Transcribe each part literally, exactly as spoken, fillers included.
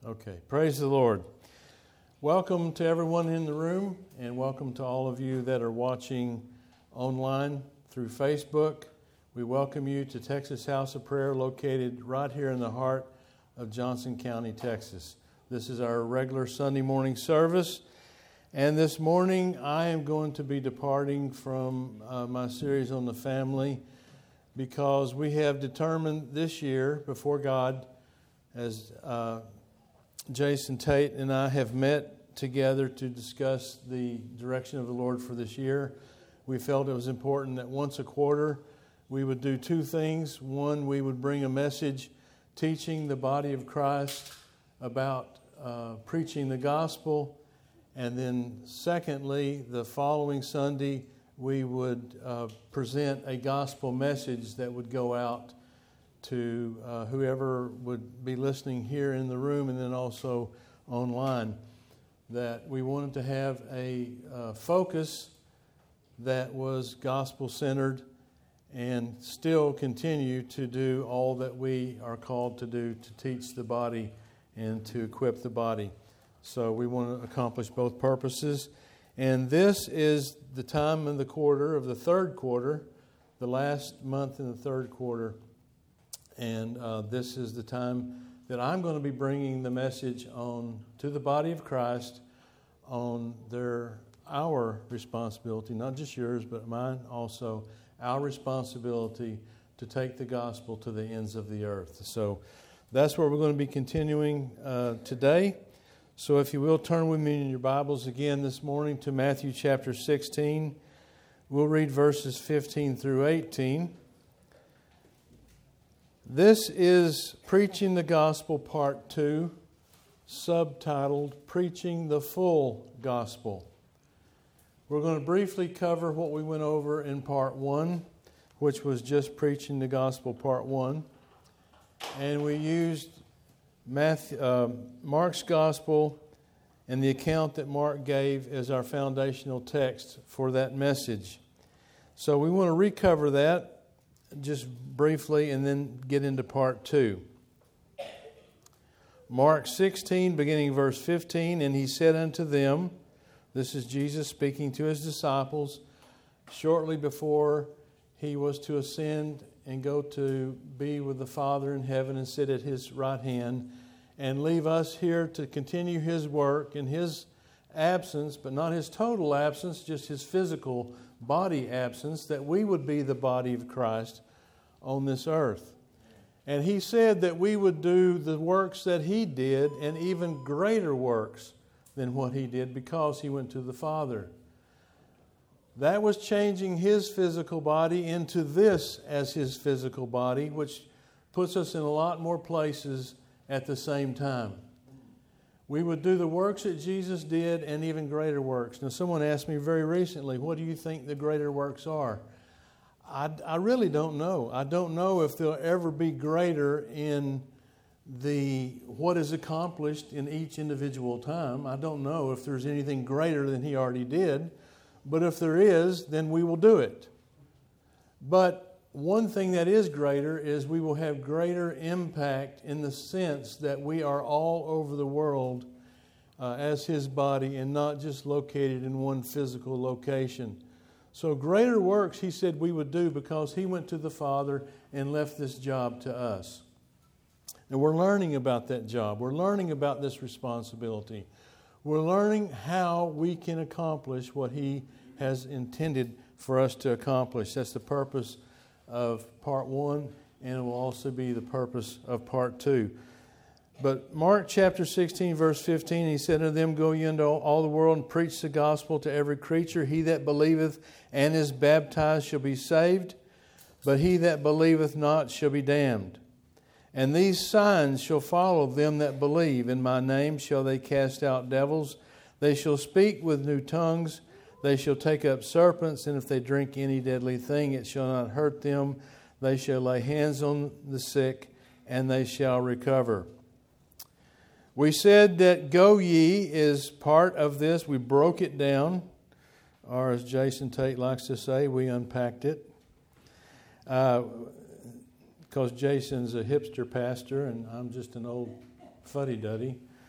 Okay, praise the Lord. Welcome to everyone in the room, and welcome to all of you that are watching online through Facebook. We welcome you to Texas House of Prayer, located right here in the heart of Johnson County, Texas. This is our regular Sunday morning service, and this morning I am going to be departing from uh, my series on the family because we have determined this year before God, as uh, Jason Tate and I have met together to discuss the direction of the Lord for this year. We felt it was important that once a quarter we would do two things. One, we would bring a message teaching the body of Christ about uh, preaching the gospel. And then secondly, the following Sunday, we would uh, present a gospel message that would go out to uh, whoever would be listening here in the room and then also online. That we wanted to have a uh, focus that was gospel-centered and still continue to do all that we are called to do to teach the body and to equip the body. So we want to accomplish both purposes. And this is the time in the quarter of the third quarter, the last month in the third quarter. And uh, this is the time that I'm going to be bringing the message on to the body of Christ on their our responsibility, not just yours, but mine also, our responsibility to take the gospel to the ends of the earth. So that's where we're going to be continuing uh, today. So if you will, turn with me in your Bibles again this morning to Matthew chapter sixteen. We'll read verses fifteen through eighteen. This is Preaching the Gospel Part two, subtitled Preaching the Full Gospel. We're going to briefly cover what we went over in Part one, which was just Preaching the Gospel Part one. And we used Matthew, uh, Mark's Gospel and the account that Mark gave as our foundational text for that message. So we want to recover that just briefly and then get into part two. Mark sixteen, beginning verse fifteen, and he said unto them, this is Jesus speaking to his disciples shortly before he was to ascend and go to be with the Father in heaven and sit at his right hand and leave us here to continue his work in his absence, but not his total absence, just his physical body absence, that we would be the body of Christ on this earth. And he said that we would do the works that he did and even greater works than what he did because he went to the Father. That was changing his physical body into this as his physical body, which puts us in a lot more places at the same time. We would do the works that Jesus did and even greater works. Now, someone asked me very recently, what do you think the greater works are? I, I really don't know. I don't know if they'll ever be greater in the what is accomplished in each individual time. I don't know if there's anything greater than he already did. But if there is, then we will do it. But one thing that is greater is we will have greater impact in the sense that we are all over the world uh, as his body and not just located in one physical location. So greater works, he said, we would do because he went to the Father and left this job to us. And we're learning about that job. We're learning about this responsibility. We're learning how we can accomplish what he has intended for us to accomplish. That's the purpose of part one, and it will also be the purpose of part two. But Mark chapter sixteen, verse fifteen, he said unto them, Go ye into all the world and preach the gospel to every creature. He that believeth and is baptized shall be saved, but he that believeth not shall be damned. And these signs shall follow them that believe. In my name shall they cast out devils. They shall speak with new tongues. They shall take up serpents. And if they drink any deadly thing, it shall not hurt them. They shall lay hands on the sick, and they shall recover. We said that go ye is part of this. We broke it down. Or as Jason Tate likes to say, we unpacked it. Uh, because Jason's a hipster pastor and I'm just an old fuddy-duddy.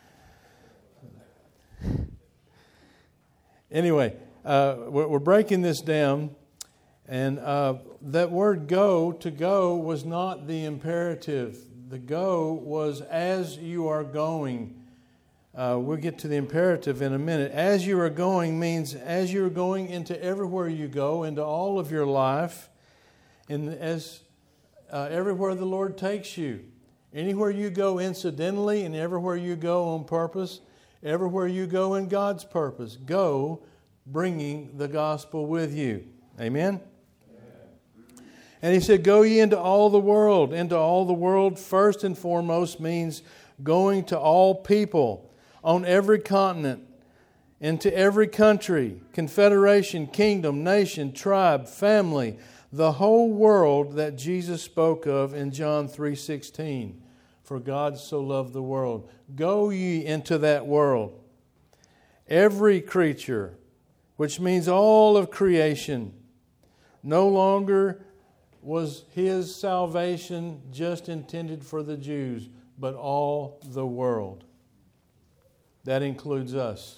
Anyway, uh, we're, we're breaking this down. And uh, that word go, to go, was not the imperative. The go was as you are going. Uh, we'll get to the imperative in a minute. As you are going means as you're going into everywhere you go, into all of your life, and as uh, everywhere the Lord takes you. Anywhere you go incidentally and everywhere you go on purpose, everywhere you go in God's purpose, go bringing the gospel with you. Amen? And he said, go ye into all the world. Into all the world, first and foremost, means going to all people on every continent, into every country, confederation, kingdom, nation, tribe, family, the whole world that Jesus spoke of in John three sixteen. For God so loved the world. Go ye into that world. Every creature, which means all of creation, no longer was His salvation just intended for the Jews, but all the world. That includes us.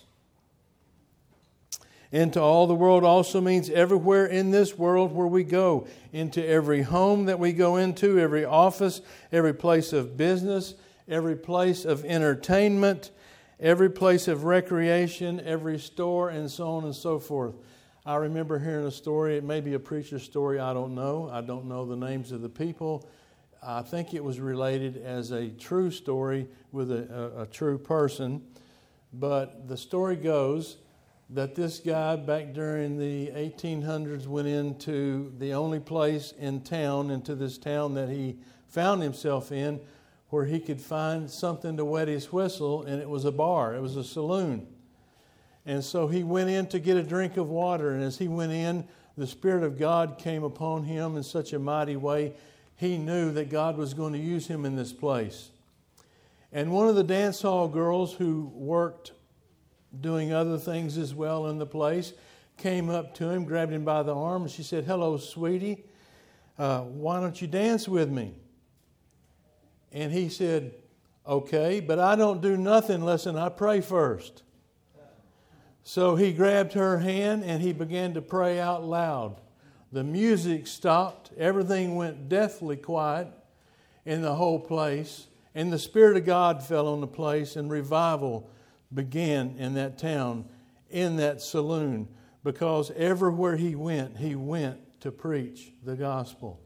Into all the world also means everywhere in this world where we go. Into every home that we go into, every office, every place of business, every place of entertainment, every place of recreation, every store, and so on and so forth. I remember hearing a story. It may be a preacher's story. I don't know. I don't know the names of the people. I think it was related as a true story with a, a, a true person. But the story goes that this guy back during the eighteen hundreds went into the only place in town, into this town that he found himself in, where he could find something to wet his whistle, and it was a bar. It was a saloon. And so he went in to get a drink of water, and as he went in, the Spirit of God came upon him in such a mighty way, he knew that God was going to use him in this place. And one of the dance hall girls who worked doing other things as well in the place came up to him, grabbed him by the arm, and she said, "Hello, sweetie, uh, why don't you dance with me?" And he said, "Okay, but I don't do nothing unless I pray first." So he grabbed her hand and he began to pray out loud. The music stopped. Everything went deathly quiet in the whole place. And the Spirit of God fell on the place, and revival began in that town, in that saloon. Because everywhere he went, he went to preach the gospel.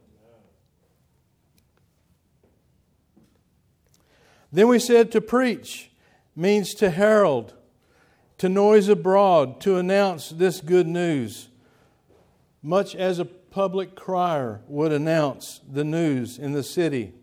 Then we said to preach means to herald, to noise abroad, to announce this good news, much as a public crier would announce the news in the city.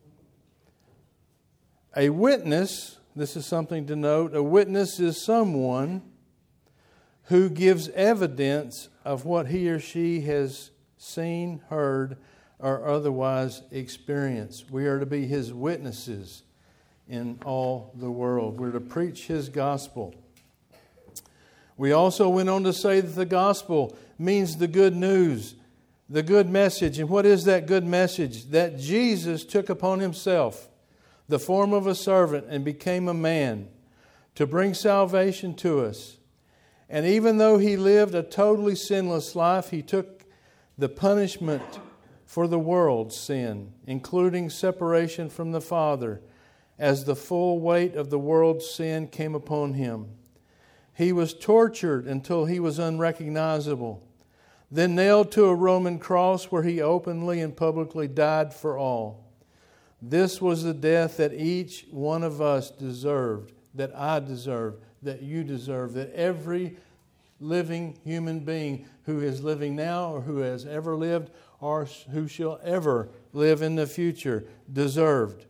A witness, this is something to note, a witness is someone who gives evidence of what he or she has seen, heard, or otherwise experienced. We are to be His witnesses in all the world. We're to preach His gospel. We also went on to say that the gospel means the good news, the good message. And what is that good message? That Jesus took upon Himself the form of a servant and became a man to bring salvation to us. And even though He lived a totally sinless life, He took the punishment for the world's sin, including separation from the Father, as the full weight of the world's sin came upon Him. He was tortured until He was unrecognizable, then nailed to a Roman cross where He openly and publicly died for all. This was the death that each one of us deserved, that I deserved, that you deserve, that every living human being who is living now or who has ever lived or who shall ever live in the future deserved.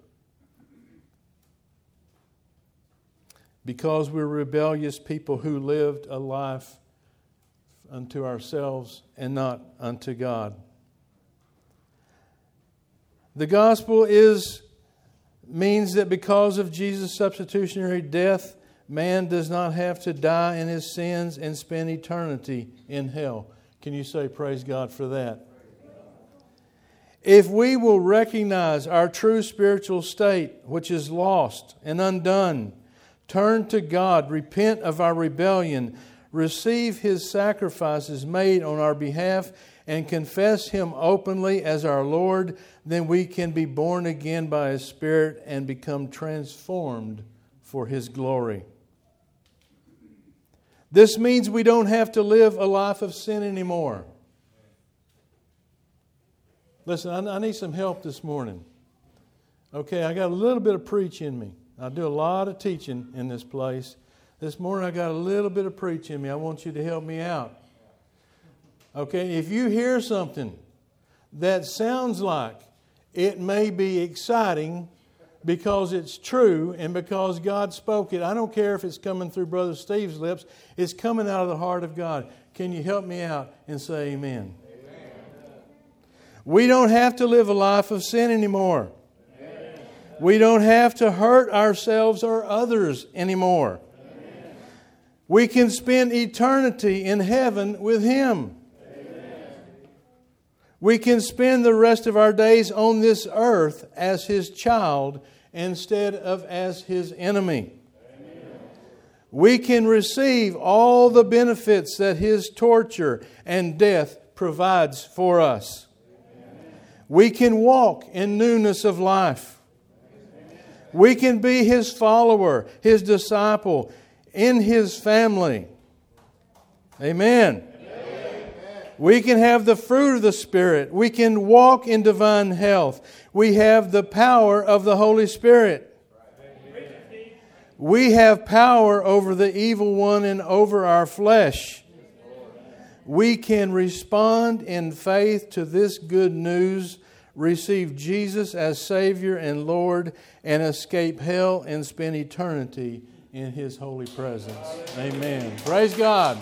Because we're rebellious people who lived a life unto ourselves and not unto God. The gospel is means that because of Jesus' substitutionary death, man does not have to die in his sins and spend eternity in hell. Can you say praise God for that? If we will recognize our true spiritual state, which is lost and undone, turn to God, repent of our rebellion, receive His sacrifices made on our behalf, and confess Him openly as our Lord, then we can be born again by His Spirit and become transformed for His glory. This means we don't have to live a life of sin anymore. Listen, I need some help this morning. Okay, I got a little bit of preach in me. I do a lot of teaching in this place. This morning I got a little bit of preach in me. I want you to help me out. Okay, if you hear something that sounds like it may be exciting because it's true and because God spoke it, I don't care if it's coming through Brother Steve's lips, it's coming out of the heart of God. Can you help me out and say amen? Amen. We don't have to live a life of sin anymore. Amen. We don't have to hurt ourselves or others anymore. Amen. We can spend eternity in heaven with Him. We can spend the rest of our days on this earth as His child instead of as His enemy. Amen. We can receive all the benefits that His torture and death provides for us. Amen. We can walk in newness of life. Amen. We can be His follower, His disciple, in His family. Amen. We can have the fruit of the Spirit. We can walk in divine health. We have the power of the Holy Spirit. We have power over the evil one and over our flesh. We can respond in faith to this good news, receive Jesus as Savior and Lord, and escape hell and spend eternity in His holy presence. Amen. Praise God.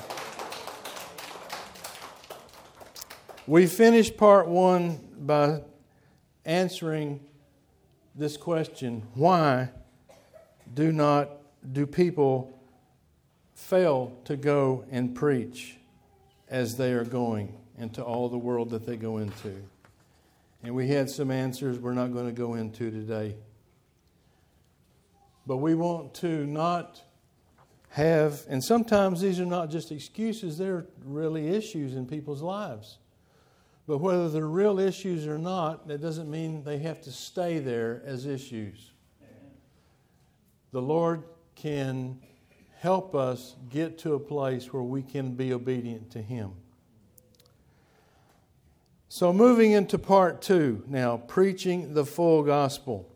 We finished part one by answering this question: why do not do people fail to go and preach as they are going into all the world that they go into? And we had some answers we're not going to go into today. But we want to not have, and sometimes these are not just excuses, they're really issues in people's lives. But whether they're real issues or not, that doesn't mean they have to stay there as issues. Amen. The Lord can help us get to a place where we can be obedient to Him. So moving into part two now, preaching the full gospel.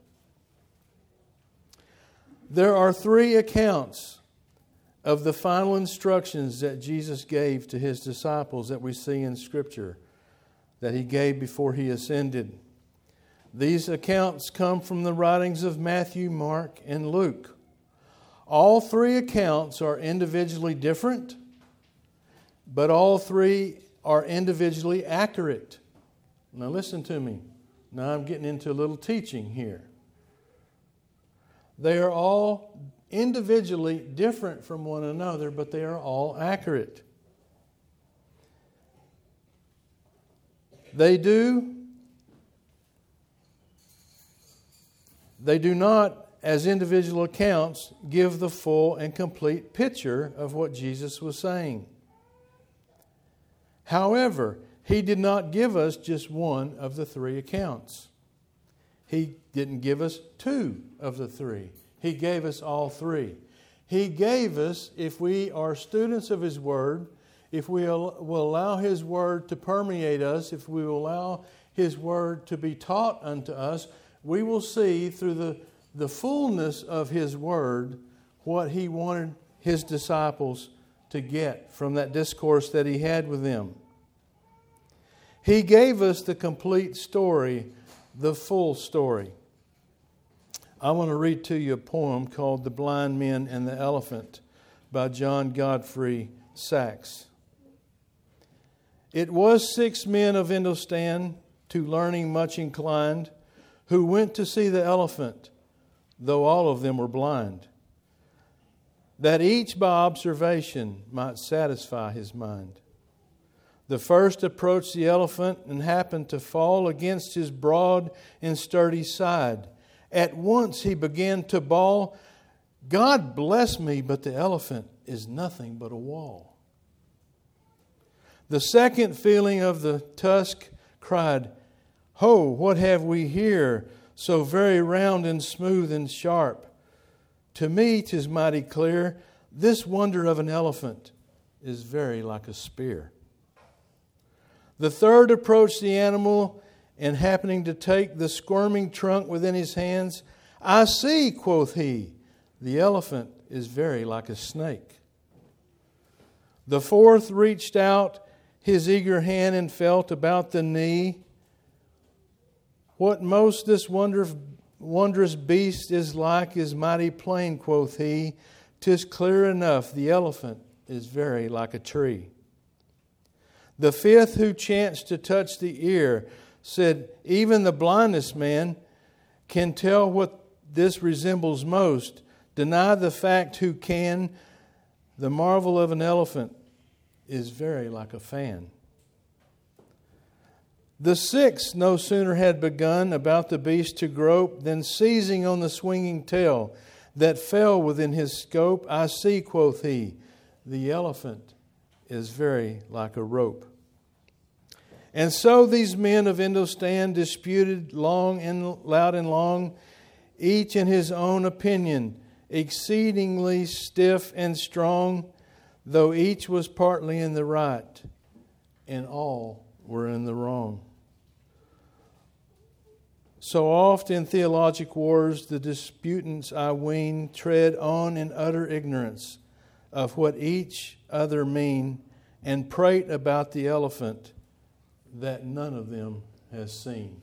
There are three accounts of the final instructions that Jesus gave to His disciples that we see in Scripture, that He gave before He ascended. These accounts come from the writings of Matthew, Mark, and Luke. All three accounts are individually different, but all three are individually accurate. Now listen to me. Now I'm getting into a little teaching here. They are all individually different from one another, but they are all accurate. They do, they do not, as individual accounts, give the full and complete picture of what Jesus was saying. However, He did not give us just one of the three accounts. He didn't give us two of the three. He gave us all three. He gave us, if we are students of His Word, if we will allow His Word to permeate us, if we will allow His Word to be taught unto us, we will see through the, the fullness of His Word what He wanted His disciples to get from that discourse that He had with them. He gave us the complete story, the full story. I want to read to you a poem called The Blind Men and the Elephant by John Godfrey Saxe. It was six men of Indostan, to learning much inclined, who went to see the elephant, though all of them were blind, that each by observation might satisfy his mind. The first approached the elephant and happened to fall against his broad and sturdy side. At once he began to bawl, "God bless me, but the elephant is nothing but a wall." The second feeling of the tusk cried, Ho, what have we here, so very round and smooth and sharp? To me 'tis mighty clear, this wonder of an elephant is very like a spear. The third approached the animal, and happening to take the squirming trunk within his hands, I see, quoth he, the elephant is very like a snake. The fourth reached out his eager hand and felt about the knee. What most this wonder, wondrous beast is like is mighty plain, quoth he. 'Tis clear enough, the elephant is very like a tree. The fifth, who chanced to touch the ear, said, Even the blindest man can tell what this resembles most. Deny the fact who can. The marvel of an elephant is very like a fan. The sixth no sooner had begun about the beast to grope than seizing on the swinging tail that fell within his scope, I see, quoth he, the elephant is very like a rope. And so these men of Indostan disputed long and loud and long, each in his own opinion, exceedingly stiff and strong, though each was partly in the right, and all were in the wrong. So oft in theologic wars the disputants, I ween, tread on in utter ignorance of what each other mean, and prate about the elephant that none of them has seen.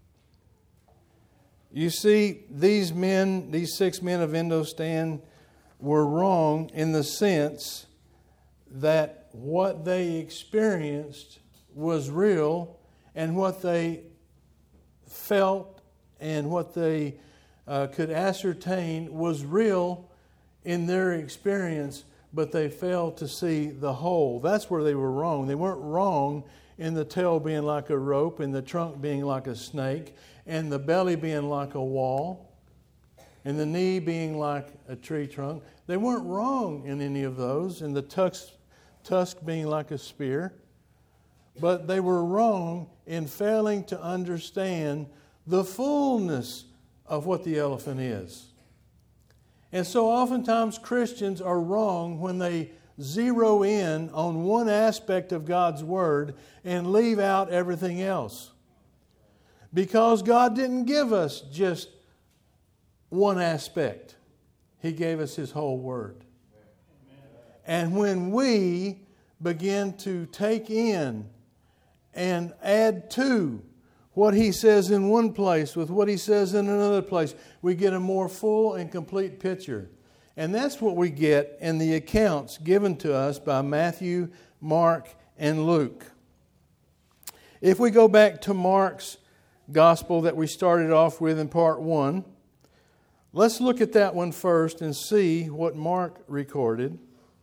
You see, these men, these six men of Indostan, were wrong in the sense that what they experienced was real, and what they felt and what they uh, could ascertain was real in their experience, but they failed to see the whole. That's where they were wrong. They weren't wrong in the tail being like a rope, and the trunk being like a snake, and the belly being like a wall, and the knee being like a tree trunk. They weren't wrong in any of those, and the tusk, tusk being like a spear. But they were wrong in failing to understand the fullness of what the elephant is. And so oftentimes Christians are wrong when they zero in on one aspect of God's Word and leave out everything else. Because God didn't give us just one aspect. He gave us His whole Word. And when we begin to take in and add to what He says in one place with what He says in another place, we get a more full and complete picture. And that's what we get in the accounts given to us by Matthew, Mark, and Luke. If we go back to Mark's gospel that we started off with in part one, let's look at that one first and see what Mark recorded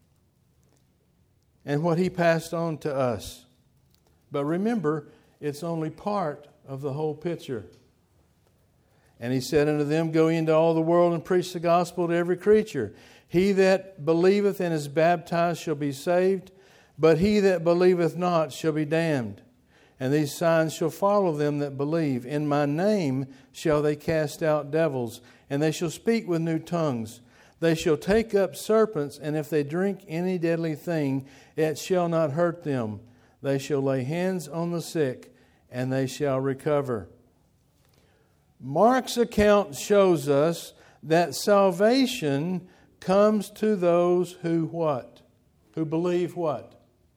and what he passed on to us. But remember, it's only part of the whole picture. And he said unto them, Go into all the world and preach the gospel to every creature. He that believeth and is baptized shall be saved, but he that believeth not shall be damned. And these signs shall follow them that believe. In my name shall they cast out devils, and they shall speak with new tongues. They shall take up serpents, and if they drink any deadly thing, it shall not hurt them. They shall lay hands on the sick, and they shall recover. Mark's account shows us that salvation comes to those who what? Who believe what?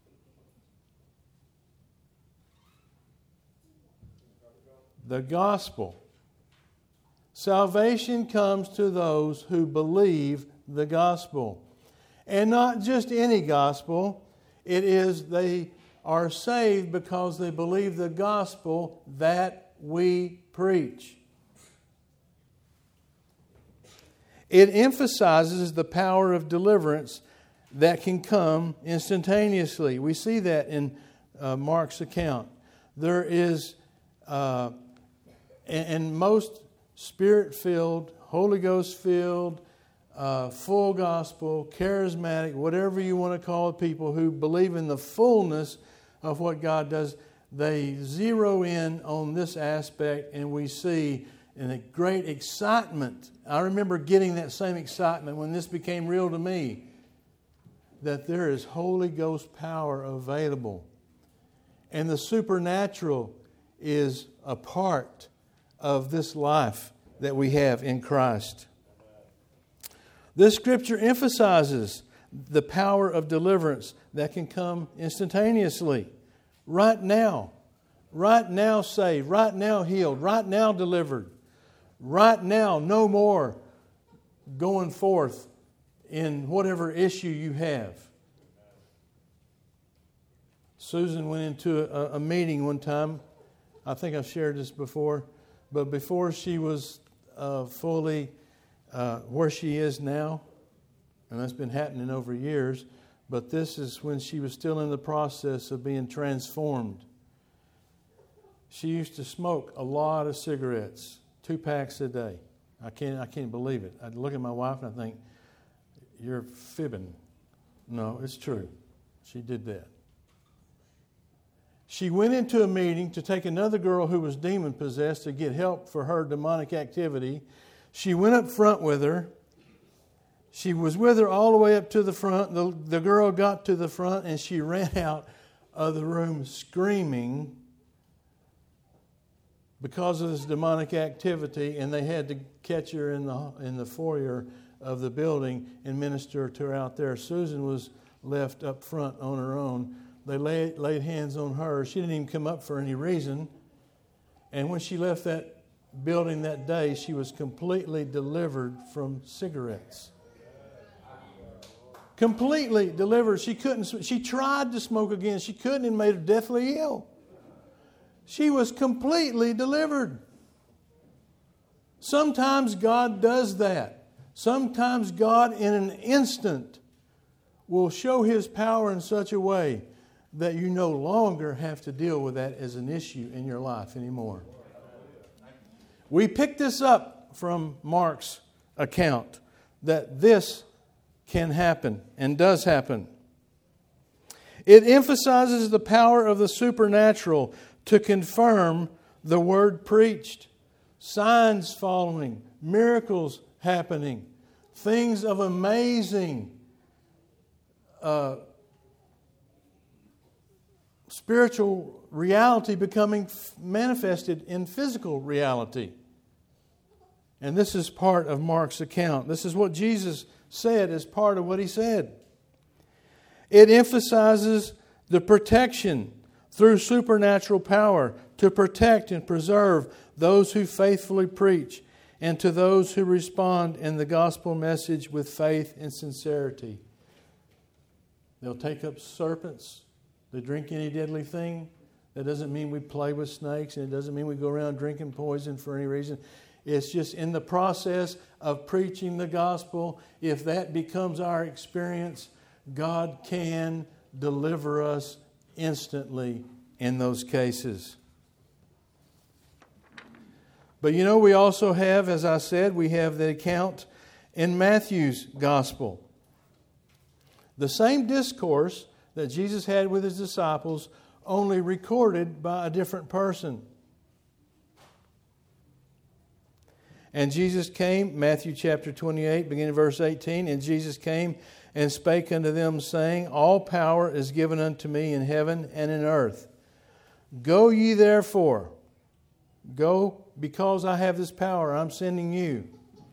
The gospel. Salvation comes to those who believe the gospel. And not just any gospel. It is they are saved because they believe the gospel that we preach. It emphasizes the power of deliverance that can come instantaneously. We see that in uh, Mark's account. There is, uh, and most Spirit-filled, Holy Ghost-filled, uh, full gospel, charismatic, whatever you want to call it, people who believe in the fullness of what God does, they zero in on this aspect, and we see in a great excitement. I remember getting that same excitement when this became real to me, that there is Holy Ghost power available. And the supernatural is a part of this life that we have in Christ. This scripture emphasizes the power of deliverance that can come instantaneously. Right now. Right now saved. Right now healed. Right now delivered. Right now no more going forth in whatever issue you have. Susan went into a, a meeting one time. I think I've shared this before. But before she was uh, fully uh, where she is now, and that's been happening over years, but this is when she was still in the process of being transformed. She used to smoke a lot of cigarettes, two packs a day. I can't, I can't believe it. I look at my wife and I think, you're fibbing. No, it's true. She did that. She went into a meeting to take another girl who was demon-possessed to get help for her demonic activity. She went up front with her. She was with her all the way up to the front. The, the girl got to the front and she ran out of the room screaming because of this demonic activity, and they had to catch her in the in the foyer of the building and minister to her out there. Susan was left up front on her own. They laid, laid hands on her. She didn't even come up for any reason. And when she left that building that day, she was completely delivered from cigarettes. Completely delivered. She couldn't. She tried to smoke again. She couldn't, and made her deathly ill. She was completely delivered. Sometimes God does that. Sometimes God, in an instant, will show His power in such a way that you no longer have to deal with that as an issue in your life anymore. We pick this up from Mark's account, that this can happen and does happen. It emphasizes the power of the supernatural to confirm the word preached. Signs following, miracles happening, things of amazing uh, spiritual reality becoming f- manifested in physical reality. And this is part of Mark's account. This is what Jesus said as part of what He said. It emphasizes the protection through supernatural power to protect and preserve those who faithfully preach and to those who respond in the gospel message with faith and sincerity. They'll take up serpents. They drink any deadly thing. That doesn't mean we play with snakes, and it doesn't mean we go around drinking poison for any reason. It's just in the process of preaching the gospel, if that becomes our experience, God can deliver us instantly in those cases. But you know, we also have, as I said, we have the account in Matthew's gospel. The same discourse that Jesus had with His disciples, only recorded by a different person. And Jesus came, Matthew chapter twenty-eight, beginning verse eighteen, and Jesus came and spake unto them, saying, All power is given unto me in heaven and in earth. Go ye therefore. Go because I have this power. I'm sending you.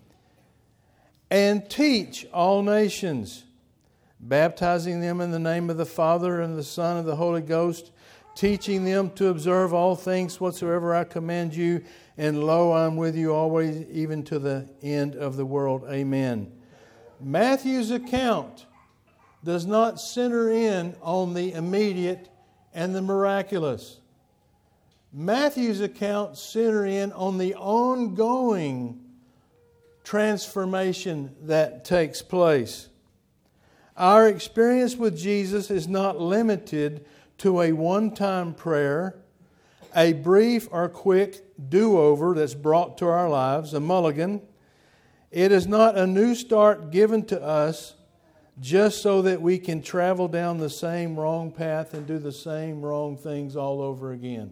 And teach all nations, baptizing them in the name of the Father and the Son and the Holy Ghost, teaching them to observe all things whatsoever I command you. And lo, I am with you always, even to the end of the world. Amen. Matthew's account does not center in on the immediate and the miraculous. Matthew's account center in on the ongoing transformation that takes place. Our experience with Jesus is not limited to a one-time prayer, a brief or quick do-over that's brought to our lives, a mulligan. It is not a new start given to us, just so that we can travel down the same wrong path and do the same wrong things all over again.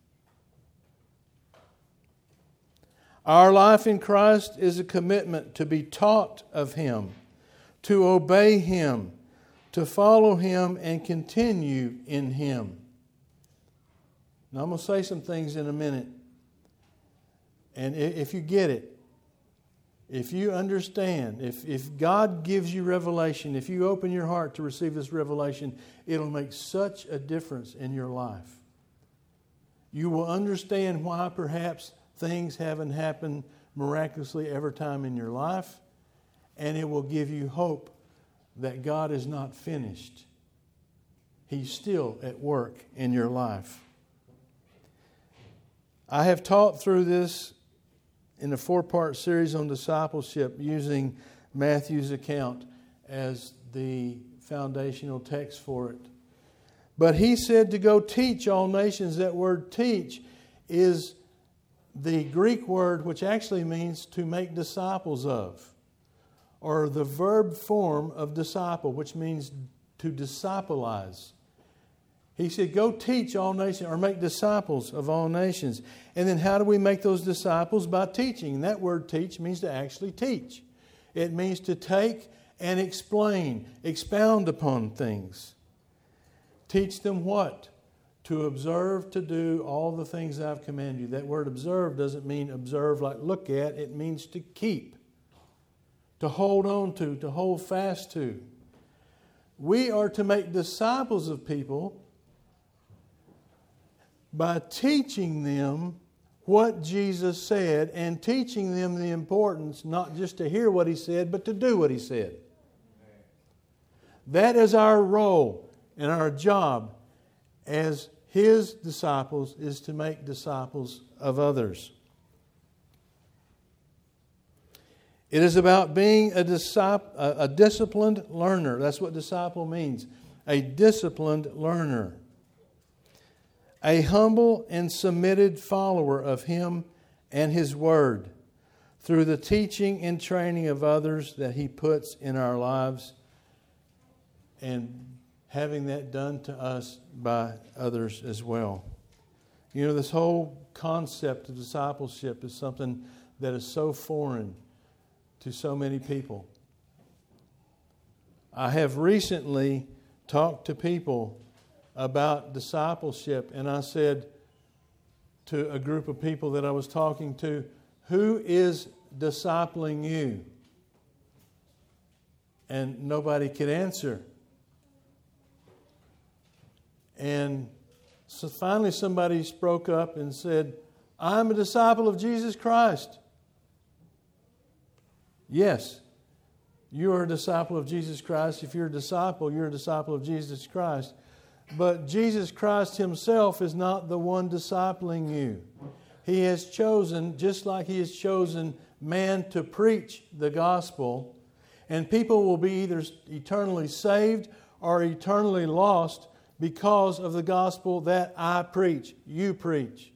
Our life in Christ is a commitment to be taught of Him, to obey Him, to follow Him, and continue in Him. Now, I'm going to say some things in a minute. And if you get it, if you understand, if, if God gives you revelation, if you open your heart to receive this revelation, it'll make such a difference in your life. You will understand why perhaps things haven't happened miraculously every time in your life, and it will give you hope that God is not finished. He's still at work in your life. I have taught through this in a four-part series on discipleship using Matthew's account as the foundational text for it. But He said to go teach all nations. That word teach is the Greek word which actually means to make disciples of, or the verb form of disciple, which means to discipleize. He said, go teach all nations, or make disciples of all nations. And then how do we make those disciples? By teaching. And that word teach means to actually teach. It means to take and explain, expound upon things. Teach them what? To observe, to do all the things I've commanded you. That word observe doesn't mean observe like look at. It means to keep, to hold on to, to hold fast to. We are to make disciples of people by teaching them what Jesus said and teaching them the importance not just to hear what He said, but to do what He said. That is our role and our job as His disciples, is to make disciples of others. It is about being a, disciple, a disciplined learner. That's what disciple means. A disciplined learner. A humble and submitted follower of Him and His Word through the teaching and training of others that He puts in our lives, and having that done to us by others as well. You know, this whole concept of discipleship is something that is so foreign to so many people. I have recently talked to people about discipleship, and I said to a group of people that I was talking to, who is discipling you? And nobody could answer. And so finally somebody spoke up and said, I'm a disciple of Jesus Christ. Yes, you are a disciple of Jesus Christ. If you're a disciple, you're a disciple of Jesus Christ. But Jesus Christ Himself is not the one discipling you. He has chosen, just like He has chosen man to preach the gospel, and people will be either eternally saved or eternally lost because of the gospel that I preach, you preach.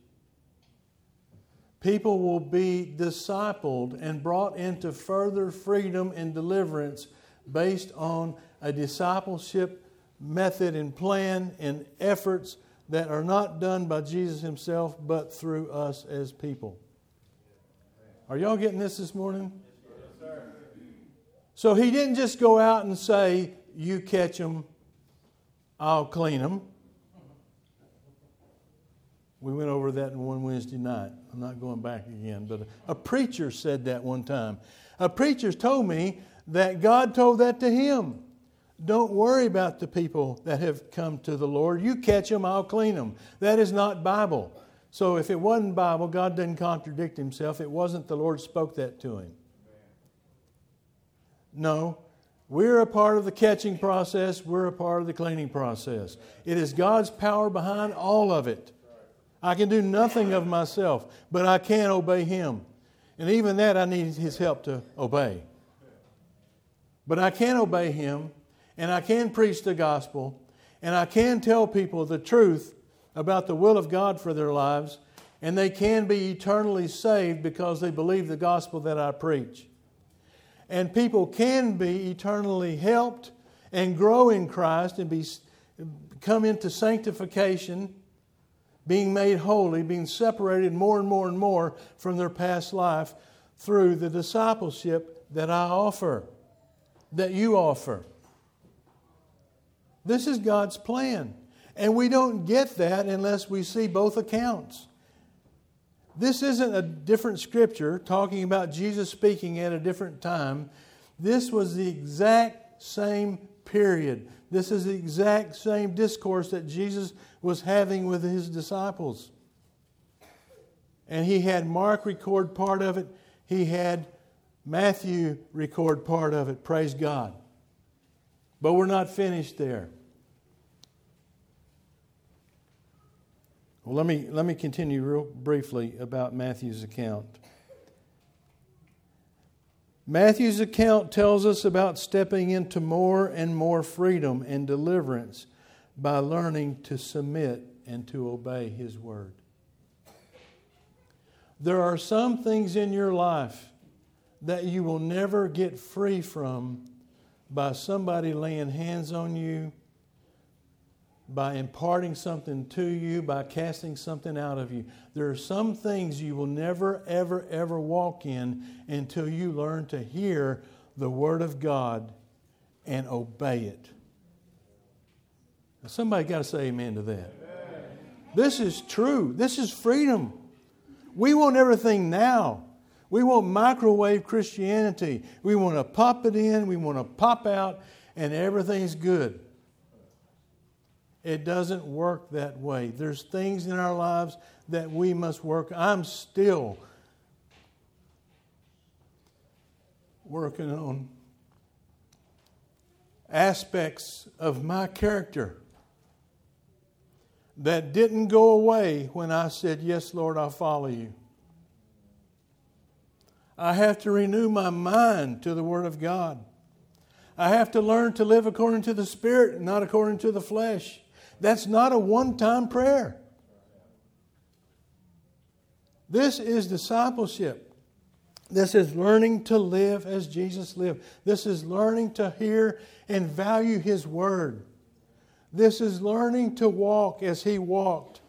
People will be discipled and brought into further freedom and deliverance based on a discipleship method and plan and efforts that are not done by Jesus Himself, but through us as people. Are y'all getting this this morning? Yes, sir. So He didn't just go out and say, you catch them, I'll clean them. We went over that in one Wednesday night. I'm not going back again, but a preacher said that one time. A preacher told me that God told that to him. Don't worry about the people that have come to the Lord. You catch them, I'll clean them. That is not Bible. So if it wasn't Bible, God didn't contradict Himself. It wasn't the Lord spoke that to him. No, we're a part of the catching process. We're a part of the cleaning process. It is God's power behind all of it. I can do nothing of myself, but I can obey Him. And even that, I need His help to obey. But I can obey Him, and I can preach the gospel, and I can tell people the truth about the will of God for their lives, and they can be eternally saved because they believe the gospel that I preach. And people can be eternally helped and grow in Christ and be come into sanctification, being made holy, being separated more and more and more from their past life through the discipleship that I offer, that you offer. This is God's plan. And we don't get that unless we see both accounts. This isn't a different scripture talking about Jesus speaking at a different time. This was the exact same period. This is the exact same discourse that Jesus was having with His disciples. And He had Mark record part of it. He had Matthew record part of it. Praise God. But we're not finished there. Well, let me, let me continue real briefly about Matthew's account. Matthew's account tells us about stepping into more and more freedom and deliverance by learning to submit and to obey His Word. There are some things in your life that you will never get free from by somebody laying hands on you, by imparting something to you, by casting something out of you. There are some things you will never, ever, ever walk in until you learn to hear the Word of God and obey it. Now, somebody got to say amen to that. Amen. This is true. This is freedom. We want everything now. We want microwave Christianity. We want to pop it in, we want to pop out, and everything's good. It doesn't work that way. There's things in our lives that we must work. I'm still working on aspects of my character that didn't go away when I said, "Yes, Lord, I'll follow you." I have to renew my mind to the Word of God. I have to learn to live according to the Spirit, not according to the flesh. That's not a one-time prayer. This is discipleship. This is learning to live as Jesus lived. This is learning to hear and value His Word. This is learning to walk as He walked.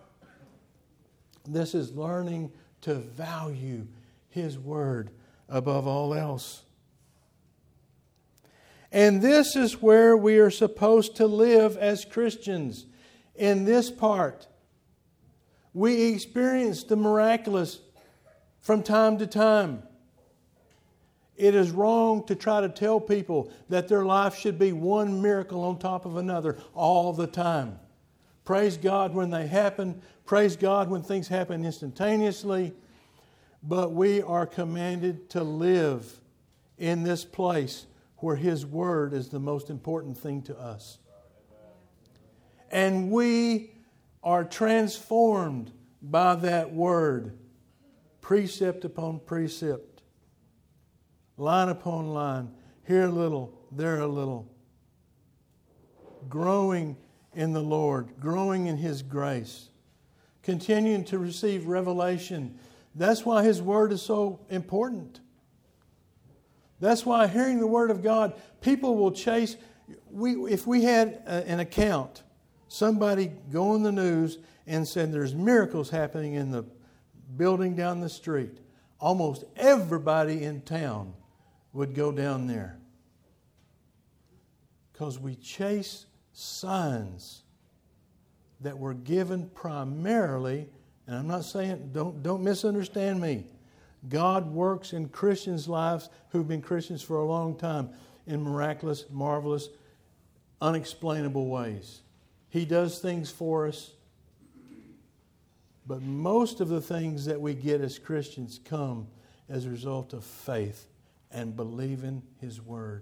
This is learning to value His Word above all else. And this is where we are supposed to live as Christians. In this part, we experience the miraculous from time to time. It is wrong to try to tell people that their life should be one miracle on top of another all the time. Praise God when they happen. Praise God when things happen instantaneously. But we are commanded to live in this place where His Word is the most important thing to us. And we are transformed by that Word, precept upon precept, line upon line, here a little, there a little, growing in the Lord, growing in His grace, continuing to receive revelation. That's why His Word is so important. That's why hearing the Word of God, people will chase. We, if we had a, an account, somebody go on the news and said there's miracles happening in the building down the street, almost everybody in town would go down there. Because we chase signs that were given primarily, and I'm not saying, don't, don't misunderstand me. God works in Christians' lives who've been Christians for a long time in miraculous, marvelous, unexplainable ways. He does things for us. But most of the things that we get as Christians come as a result of faith and believing His Word.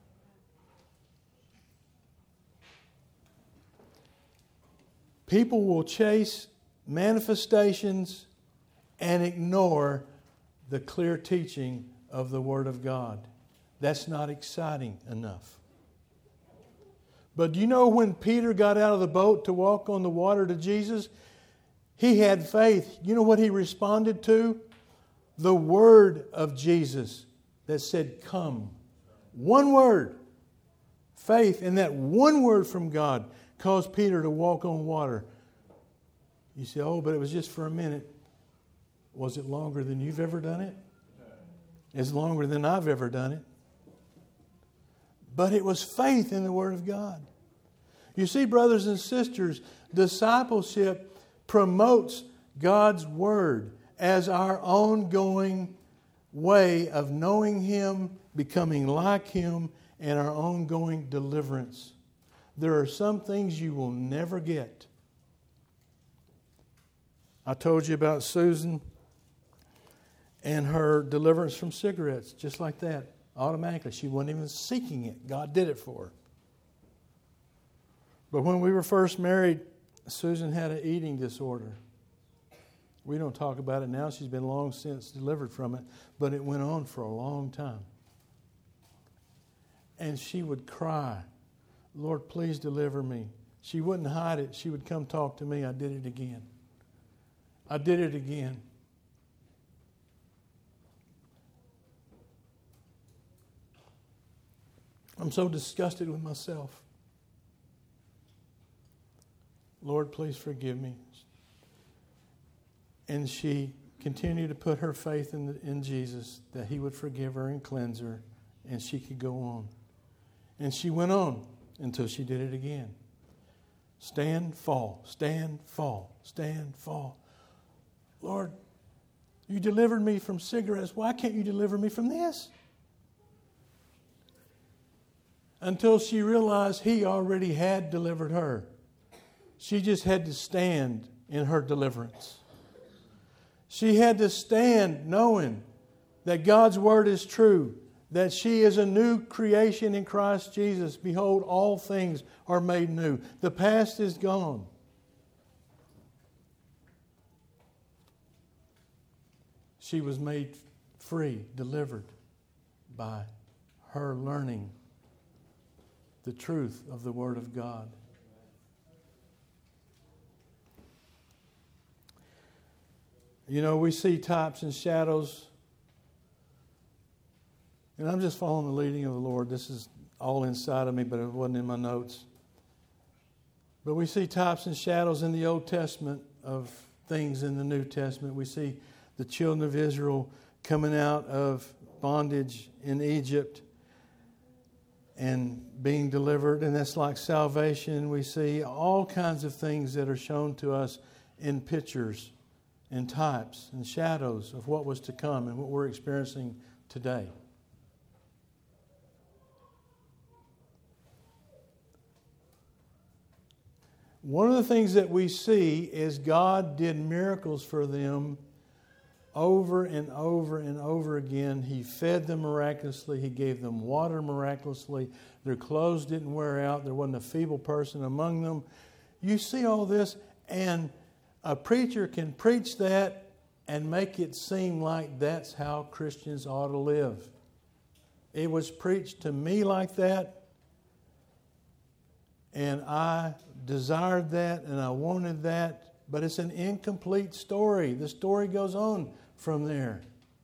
People will chase manifestations and ignore the clear teaching of the Word of God. That's not exciting enough. But do you know when Peter got out of the boat to walk on the water to Jesus, he had faith. You know what he responded to? The word of Jesus that said, "Come." One word. Faith in that one word from God caused Peter to walk on water. You say, oh, but it was just for a minute. Was it longer than you've ever done it? It's longer than I've ever done it. But it was faith in the Word of God. You see, brothers and sisters, discipleship promotes God's Word as our ongoing way of knowing Him, becoming like Him, and our ongoing deliverance. There are some things you will never get. I told you about Susan and her deliverance from cigarettes, just like that, automatically. She wasn't even seeking it. God did it for her. But when we were first married, Susan had an eating disorder. We don't talk about it now. She's been long since delivered from it, but it went on for a long time. And she would cry, Lord, please deliver me. She wouldn't hide it. She would come talk to me. I did it again. I did it again. I'm so disgusted with myself. Lord, please forgive me. And she continued to put her faith in, the, in Jesus, that He would forgive her and cleanse her, and she could go on. And she went on until she did it again. Stand, fall, stand, fall, stand, fall. Lord, you delivered me from cigarettes. Why can't you deliver me from this? Until she realized He already had delivered her. She just had to stand in her deliverance. She had to stand knowing that God's Word is true, that she is a new creation in Christ Jesus. Behold, all things are made new. The past is gone. She was made free, delivered by her learning the truth of the Word of God. You know, we see types and shadows. And I'm just following the leading of the Lord. This is all inside of me, but it wasn't in my notes. But we see types and shadows in the Old Testament of things in the New Testament. We see the children of Israel coming out of bondage in Egypt and being delivered. And that's like salvation. We see all kinds of things that are shown to us in pictures and types and shadows of what was to come and what we're experiencing today. One of the things that we see is God did miracles for them over and over and over again. He fed them miraculously. He gave them water miraculously. Their clothes didn't wear out. There wasn't a feeble person among them. You see all this, and a preacher can preach that and make it seem like that's how Christians ought to live. It was preached to me like that, and I desired that and I wanted that, but it's an incomplete story. The story goes on from there.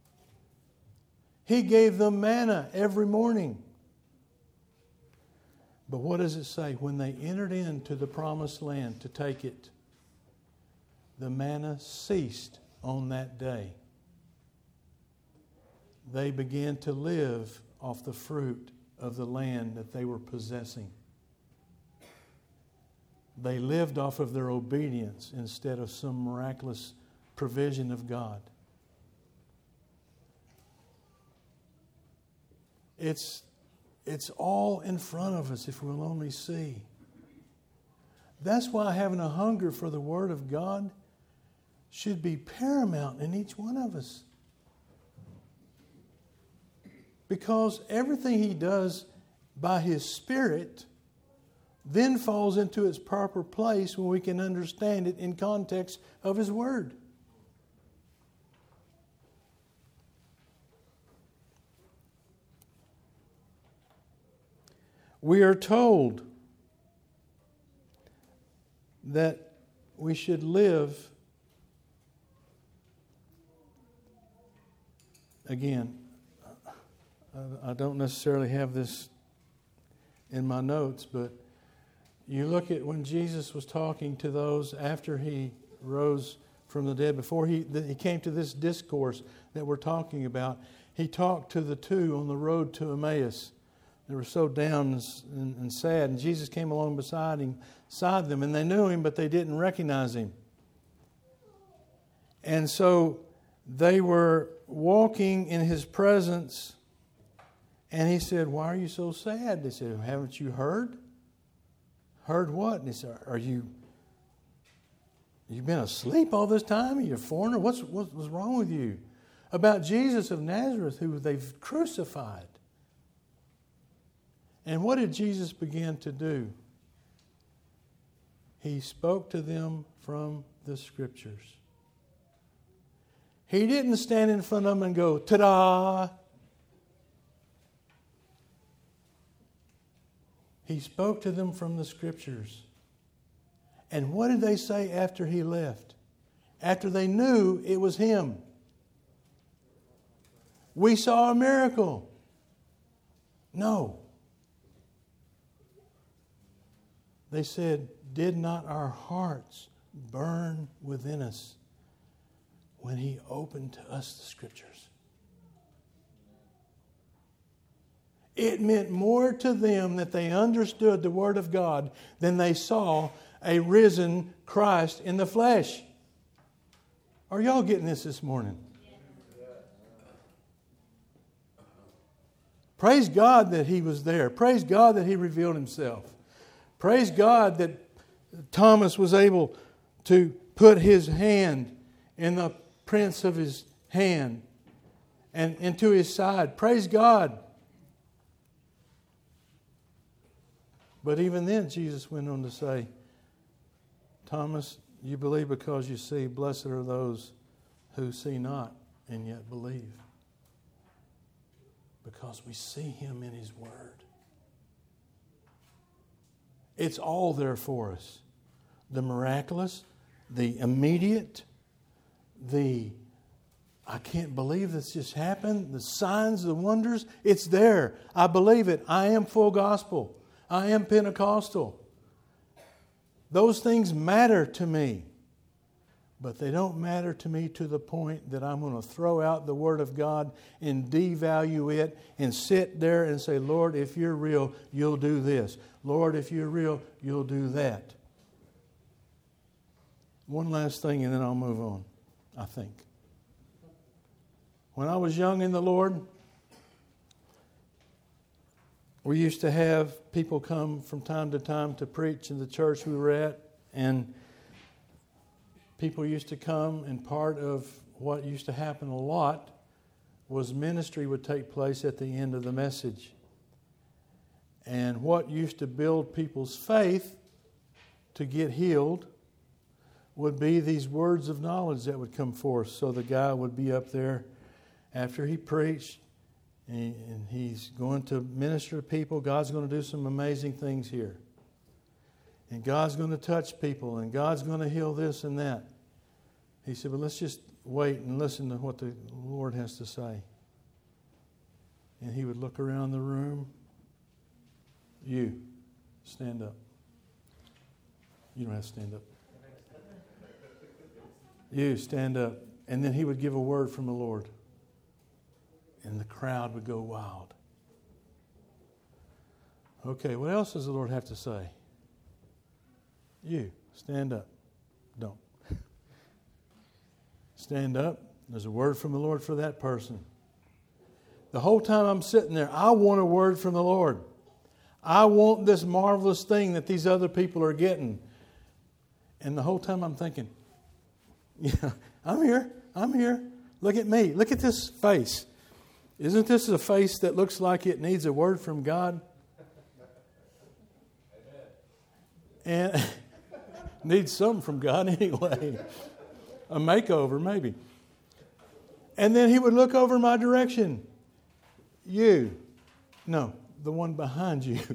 He gave them manna every morning. But what does it say? When they entered into the promised land to take it, the manna ceased on that day. They began to live off the fruit of the land that they were possessing. They lived off of their obedience instead of some miraculous provision of God. It's, it's all in front of us if we'll only see. That's why having a hunger for the Word of God should be paramount in each one of us. Because everything He does by His Spirit then falls into its proper place when we can understand it in context of His Word. We are told that we should live, again, I don't necessarily have this in my notes, but you look at when Jesus was talking to those after he rose from the dead, before he, he came to this discourse that we're talking about, he talked to the two on the road to Emmaus. They were so down and, and sad, and Jesus came along beside him, beside them, and they knew him, but they didn't recognize him. And so they were walking in his presence, and he said, "Why are you so sad?" They said, "Haven't you heard?" "Heard what?" And he said, Are you, you've been asleep all this time? Are you a foreigner? What's, what was wrong with you? About Jesus of Nazareth, who they've crucified. And what did Jesus begin to do? He spoke to them from the Scriptures. He didn't stand in front of them and go, "Ta-da!" He spoke to them from the Scriptures. And what did they say after he left? After they knew it was him? "We saw a miracle." No. They said, "Did not our hearts burn within us when he opened to us the Scriptures?" It meant more to them that they understood the Word of God than they saw a risen Christ in the flesh. Are y'all getting this this morning? Praise God that he was there. Praise God that he revealed himself. Praise God that Thomas was able to put his hand in the prints of his hand and into his side. Praise God. But even then, Jesus went on to say, "Thomas, you believe because you see. Blessed are those who see not and yet believe." Because we see him in his word. It's all there for us. The miraculous, the immediate, the "I can't believe this just happened," the signs, the wonders, it's there. I believe it. I am full gospel. I am Pentecostal. Those things matter to me. But they don't matter to me to the point that I'm going to throw out the Word of God and devalue it and sit there and say, "Lord, if you're real, you'll do this. Lord, if you're real, you'll do that." One last thing and then I'll move on, I think. When I was young in the Lord, we used to have people come from time to time to preach in the church we were at, and people used to come, and part of what used to happen a lot was ministry would take place at the end of the message. And what used to build people's faith to get healed would be these words of knowledge that would come forth. So the guy would be up there after he preached, and he's going to minister to people. God's going to do some amazing things here. And God's going to touch people, and God's going to heal this and that. He said, "But let's just wait and listen to what the Lord has to say." And he would look around the room. "You, stand up." You don't have to stand up. "You, stand up." And then he would give a word from the Lord. And the crowd would go wild. Okay, what else does the Lord have to say? "You, stand up." Don't. Stand up. There's a word from the Lord for that person. The whole time I'm sitting there, I want a word from the Lord. I want this marvelous thing that these other people are getting. And the whole time I'm thinking, "Yeah, I'm here. I'm here. Look at me. Look at this face. Isn't this a face that looks like it needs a word from God?" And needs something from God anyway. A makeover, maybe. And then he would look over my direction. "You." No, the one behind you.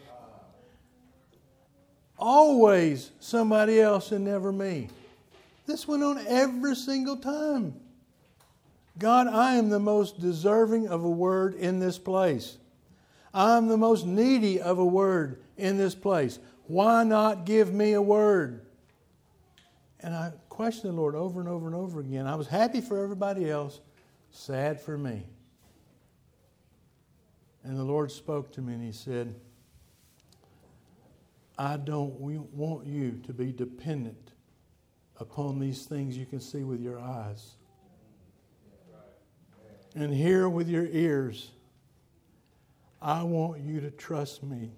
Always somebody else and never me. This went on every single time. "God, I am the most deserving of a word in this place. I'm the most needy of a word in this place. Why not give me a word? And I questioned the Lord over and over and over again. I was happy for everybody else, sad for me. And the Lord spoke to me and He said, I don't want you to be dependent upon these things you can see with your eyes and hear with your ears. I want you to trust me.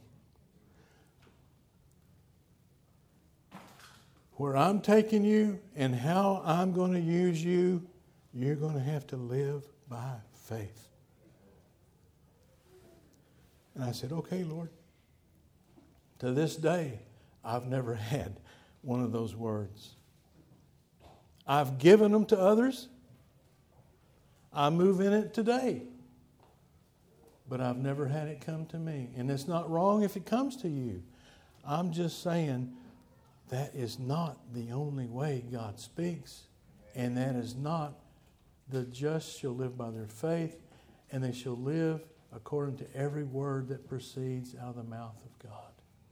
Where I'm taking you and how I'm going to use you, you're going to have to live by faith. And I said, okay, Lord. To this day, I've never had one of those words. I've given them to others. I move in it today. But I've never had it come to me. And it's not wrong if it comes to you. I'm just saying that is not the only way God speaks. And that is not the just shall live by their faith, and they shall live according to every word that proceeds out of the mouth of God.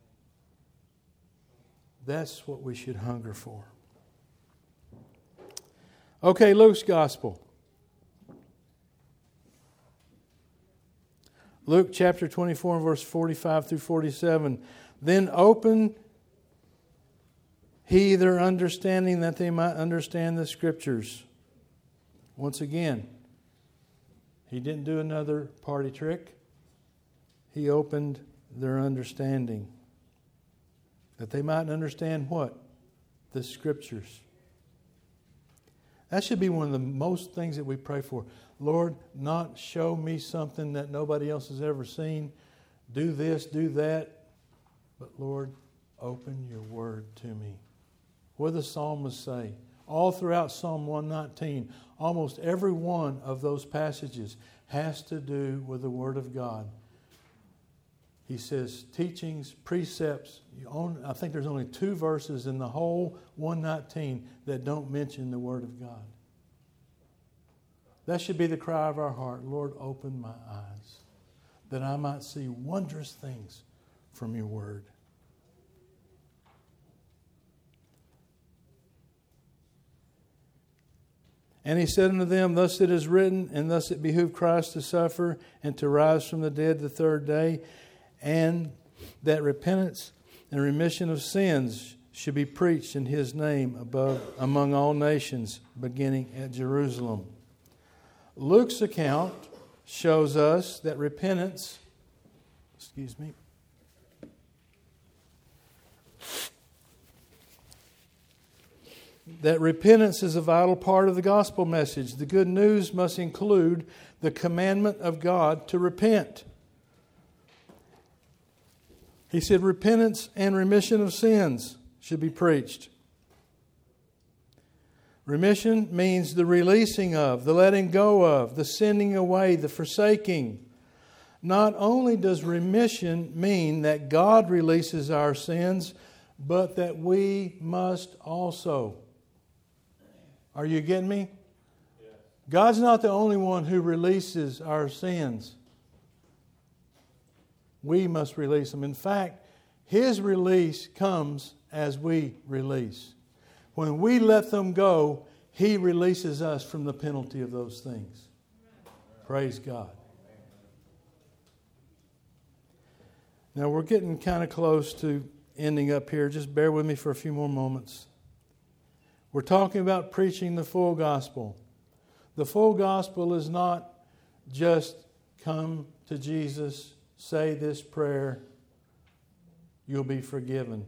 That's what we should hunger for. Okay, Luke's Gospel. Luke chapter twenty-four, verse forty-five through forty-seven. Then opened he their understanding that they might understand the Scriptures. Once again, He didn't do another party trick. He opened their understanding. That they might understand what? The Scriptures. That should be one of the most things that we pray for. Lord, not show me something that nobody else has ever seen. Do this, do that. But Lord, open your word to me. What does the psalmist say? All throughout Psalm one nineteen, almost every one of those passages has to do with the Word of God. He says teachings, precepts. I think there's only two verses in the whole one nineteen that don't mention the Word of God. That should be the cry of our heart. Lord, open my eyes that I might see wondrous things from your Word. And he said unto them, thus it is written, and thus it behooved Christ to suffer and to rise from the dead the third day, and that repentance and remission of sins should be preached in His name above among all nations, beginning at Jerusalem. Luke's account shows us that repentance, excuse me, that repentance is a vital part of the gospel message. The good news must include the commandment of God to repent. He said repentance and remission of sins should be preached. Remission means the releasing of, the letting go of, the sending away, the forsaking. Not only does remission mean that God releases our sins, but that we must also. Are you getting me? Yes. God's not the only one who releases our sins. We must release them. In fact, His release comes as we release. When we let them go, He releases us from the penalty of those things. Praise God. Now we're getting kind of close to ending up here. Just bear with me for a few more moments. We're talking about preaching the full gospel. The full gospel is not just come to Jesus, say this prayer, you'll be forgiven.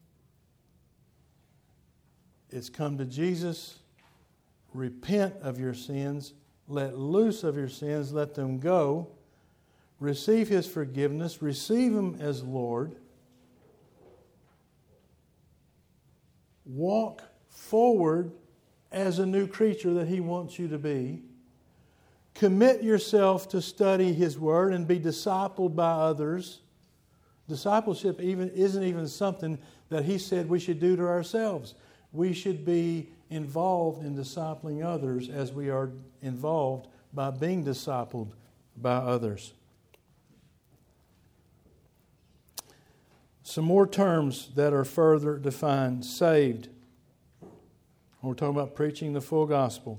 It's come to Jesus, repent of your sins, let loose of your sins, let them go, receive His forgiveness, receive Him as Lord, walk forward as a new creature that He wants you to be. Commit yourself to study His Word and be discipled by others. Discipleship even isn't even something that He said we should do to ourselves. We should be involved in discipling others as we are involved by being discipled by others. some more terms that are further defined. Saved. We're talking about preaching the full gospel.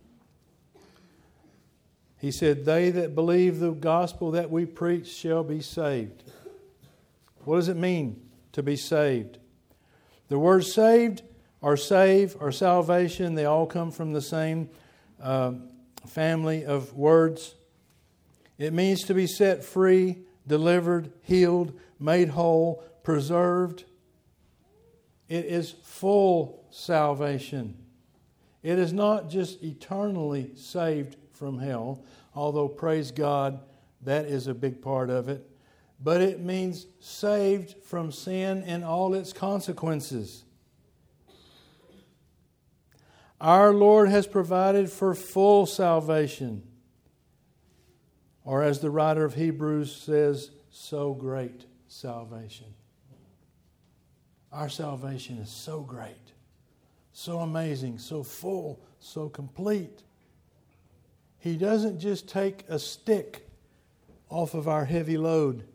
He said, they that believe the gospel that we preach shall be saved. What does it mean to be saved? The word saved or save or salvation, they all come from the same uh, family of words. It means to be set free, delivered, healed, made whole, preserved. It is full salvation. It is not just eternally saved from hell, although praise God, that is a big part of it. But it means saved from sin and all its consequences. Our Lord has provided for full salvation. Or as the writer of Hebrews says, so great salvation. Our salvation is so great, so amazing, so full, so complete. He doesn't just take a stick off of our heavy load.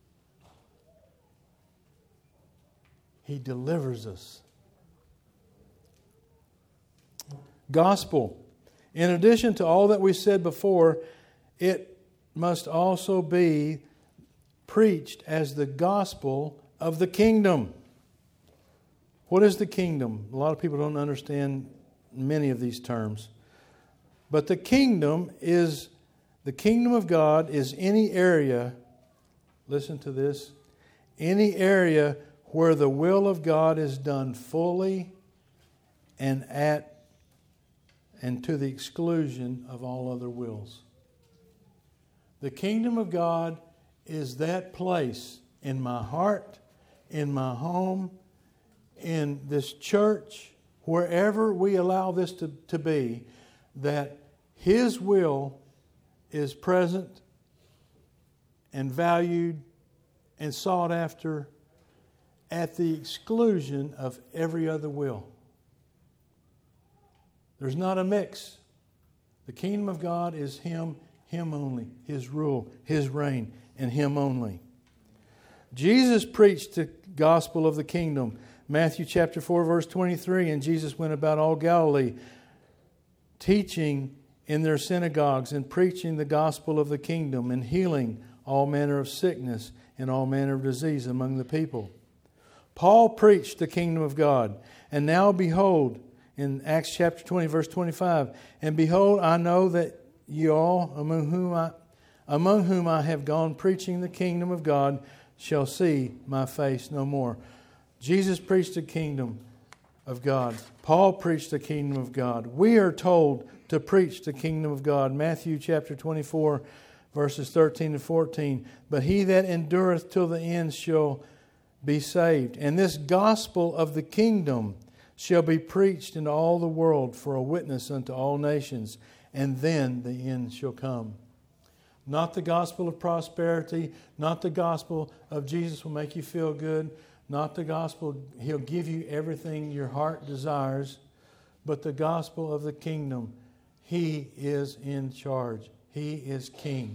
He delivers us. Gospel. In addition to all that we said before, it must also be preached as the gospel of the kingdom. What is the kingdom? A lot of people don't understand many of these terms. But the kingdom is, the kingdom of God is any area, listen to this, any area where the will of God is done fully and at and to the exclusion of all other wills. The kingdom of God is that place in my heart, in my home, in this church, wherever we allow this to, to be, that His will is present and valued and sought after at the exclusion of every other will. There's not a mix. The kingdom of God is Him, Him only. His rule, His reign, and Him only. Jesus preached the gospel of the kingdom. Matthew chapter four, verse twenty-three, and Jesus went about all Galilee, teaching in their synagogues and preaching the gospel of the kingdom and healing all manner of sickness and all manner of disease among the people. Paul preached the kingdom of God. And now behold, in Acts chapter twenty, verse twenty-five, and behold, I know that you all among whom I, among whom I have gone preaching the kingdom of God shall see my face no more. Jesus preached the kingdom of God. Paul preached the kingdom of God. We are told to preach the kingdom of God. Matthew chapter twenty-four, verses thirteen to fourteen. But he that endureth till the end shall be saved. And this gospel of the kingdom shall be preached in all the world for a witness unto all nations, and then the end shall come. Not the gospel of prosperity, not the gospel of Jesus will make you feel good, not the gospel, He'll give you everything your heart desires, but the gospel of the kingdom. He is in charge. He is king.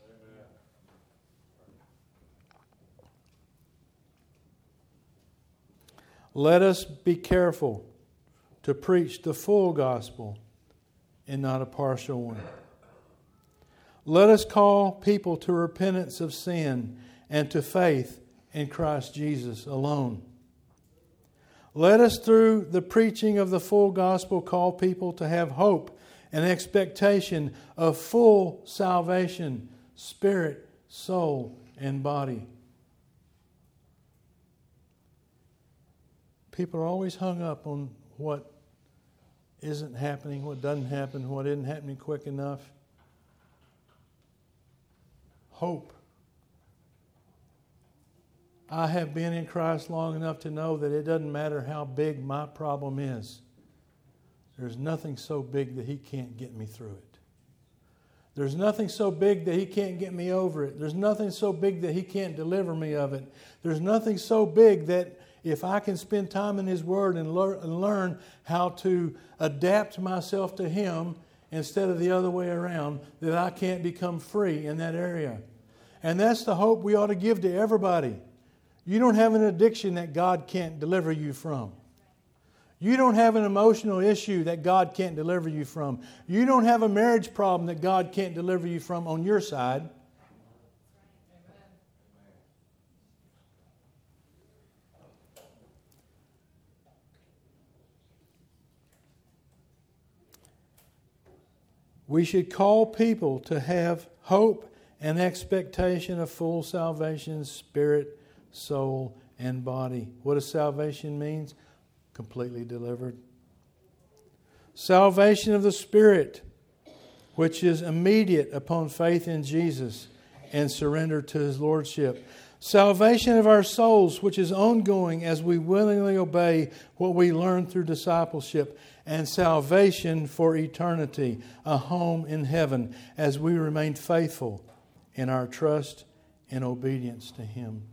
Let us be careful to preach the full gospel and not a partial one. Let us call people to repentance of sin and to faith in Christ Jesus alone. Let us, through the preaching of the full gospel, call people to have hope and expectation of full salvation, spirit, soul, and body. People are always hung up on what isn't happening, what doesn't happen, what isn't happening quick enough. Hope. I have been in Christ long enough to know that it doesn't matter how big my problem is. There's nothing so big that He can't get me through it. There's nothing so big that He can't get me over it. There's nothing so big that He can't deliver me of it. There's nothing so big that if I can spend time in His Word and learn, and learn how to adapt myself to Him instead of the other way around, that I can't become free in that area. And that's the hope we ought to give to everybody. You don't have an addiction that God can't deliver you from. You don't have an emotional issue that God can't deliver you from. You don't have a marriage problem that God can't deliver you from on your side. We should call people to have hope and expectation of full salvation, spirit, soul, and body. What does salvation mean? Completely delivered. Salvation of the Spirit, which is immediate upon faith in Jesus and surrender to His Lordship. Salvation of our souls, which is ongoing as we willingly obey what we learn through discipleship. And salvation for eternity, a home in heaven, as we remain faithful in our trust and obedience to Him.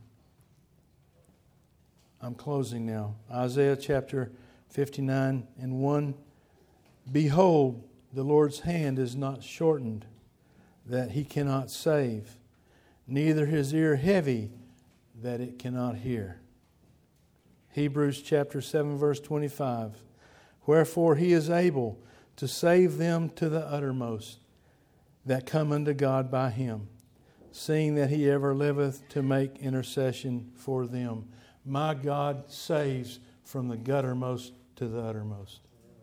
I'm closing now. Isaiah chapter fifty-nine and one. Behold, the Lord's hand is not shortened, that He cannot save, neither His ear heavy, that it cannot hear. Hebrews chapter seven, verse twenty-five. Wherefore He is able to save them to the uttermost that come unto God by Him, seeing that He ever liveth to make intercession for them. My God saves from the guttermost to the uttermost.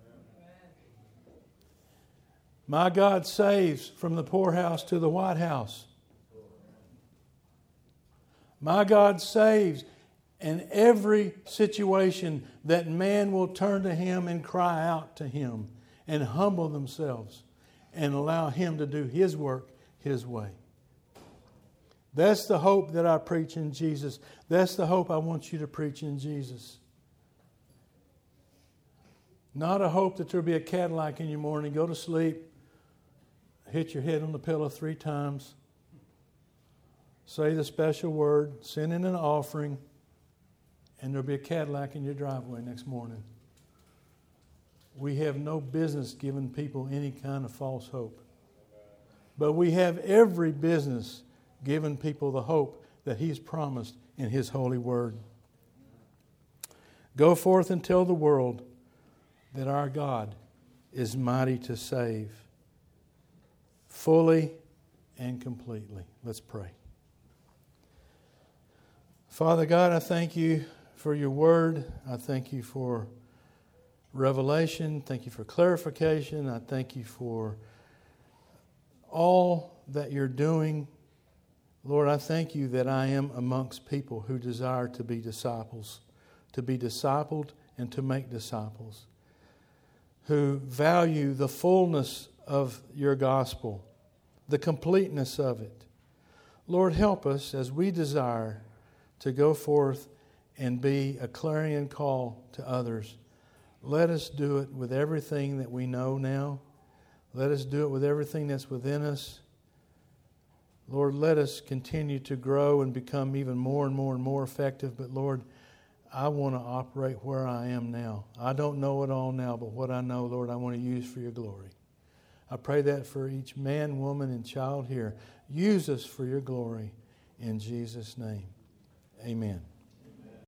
My God saves from the poorhouse to the White House. My God saves in every situation that man will turn to Him and cry out to Him and humble themselves and allow Him to do His work His way. That's the hope that I preach in Jesus. That's the hope I want you to preach in Jesus. Not a hope that there'll be a Cadillac in your morning, go to sleep, hit your head on the pillow three times, say the special word, send in an offering, and there'll be a Cadillac in your driveway next morning. We have no business giving people any kind of false hope. But we have every business giving people the hope that He's promised in His holy word. Go forth and tell the world that our God is mighty to save, fully and completely. Let's pray. Father God, I thank You for Your word. I thank You for revelation. Thank You for clarification. I thank You for all that You're doing. Lord, I thank You that I am amongst people who desire to be disciples, to be discipled and to make disciples, who value the fullness of Your gospel, the completeness of it. Lord, help us as we desire to go forth and be a clarion call to others. Let us do it with everything that we know now. Let us do it with everything that's within us. Lord, let us continue to grow and become even more and more and more effective. But Lord, I want to operate where I am now. I don't know it all now, but what I know, Lord, I want to use for Your glory. I pray that for each man, woman, and child here. Use us for Your glory. In Jesus' name, amen.